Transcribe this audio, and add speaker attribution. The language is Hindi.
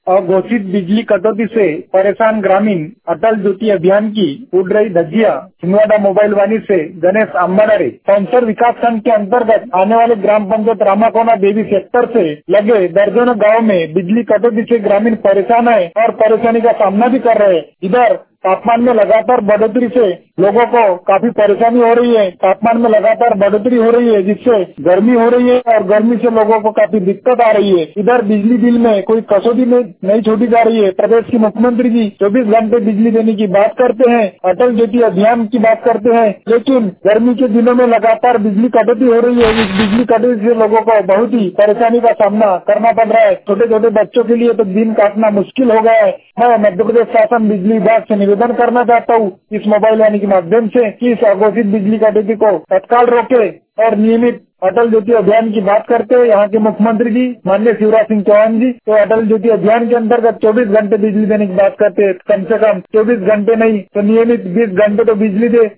Speaker 1: अघोषित बिजली कटौती से परेशान ग्रामीण, अटल ज्योति अभियान की उड़ रही धज्जियां। छिंदवाड़ा मोबाइल वाणी से गणेश आंबाडरे। सौंसर विकास खंड के अंतर्गत आने वाले ग्राम पंचायत रामाकोना देवी सेक्टर से लगे दर्जनों गाँव में बिजली कटौती से ग्रामीण परेशान है और परेशानी का सामना भी कर रहे हैं। इधर तापमान में लगातार बढ़ोतरी से लोगों को काफी परेशानी हो रही है। तापमान में लगातार बढ़ोतरी हो रही है, जिससे गर्मी हो रही है और गर्मी से लोगों को काफी दिक्कत आ रही है। इधर बिजली बिल में कोई कसौटी नहीं छोड़ी जा रही है। प्रदेश के मुख्यमंत्री जी 24 घंटे बिजली देने की बात करते हैं, अटल ज्योति अभियान की बात करते हैं, लेकिन गर्मी के दिनों में लगातार बिजली कटौती हो रही है। इस बिजली कटौती से लोगों को बहुत ही परेशानी का सामना करना पड़ रहा है। छोटे छोटे बच्चों के लिए तो दिन काटना मुश्किल हो गया है। मैं मध्य प्रदेश शासन बिजली विभाग से निवेदन करना चाहता हूँ इस मोबाइल वाणी के माध्यम से कि इस अघोषित बिजली कटौती को तत्काल रोके और नियमित अटल ज्योति अभियान की बात करते हैं। यहाँ के मुख्यमंत्री जी माननीय शिवराज सिंह चौहान जी तो अटल ज्योति अभियान के अंतर्गत 24 घंटे बिजली देने की बात करते हैं। कम से कम 24 घंटे नहीं तो नियमित 20 घंटे तो बिजली दे।